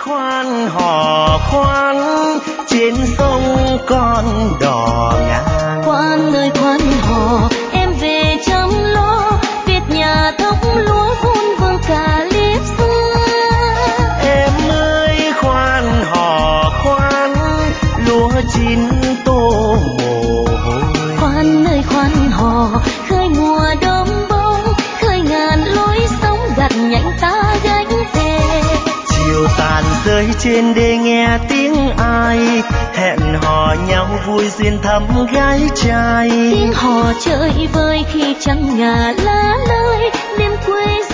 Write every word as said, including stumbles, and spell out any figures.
khoan hò khoan trên sông con đò ngang. Khoan ơi khoan hò em về chăm lo việc nhà thóc lúa vun vương cả liếp xưa. Em ơi khoan hò khoan lúa chín tô mồ hôi. Khoan ơi khoan hò khơi mùa đom bông khơi ngàn lối sống gặt nhánh ta gánh về. Chiều tàn rơi trên đê nghe tiếng ai hẹn hò nhau vui duyên thăm gái trai. Tiếng hò chơi vơi khi trăng ngả lá lơi đêm quê